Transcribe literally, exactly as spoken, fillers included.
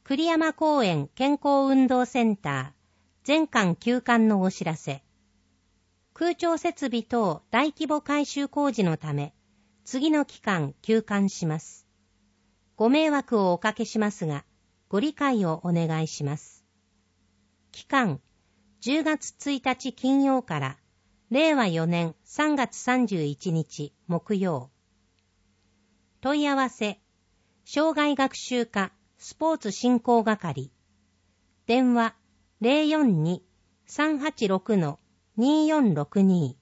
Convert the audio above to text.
栗山公園健康運動センター全館休館のお知らせ。空調設備等大規模改修工事のため、次の期間休館します。ご迷惑をおかけしますが、ご理解をお願いします。期間、じゅうがつついたち金曜かられいわよねんさんがつさんじゅういちにち木曜。問い合わせ、障害学習課スポーツ振興係。電話 ゼロよんに さんはちろく にーよんろくに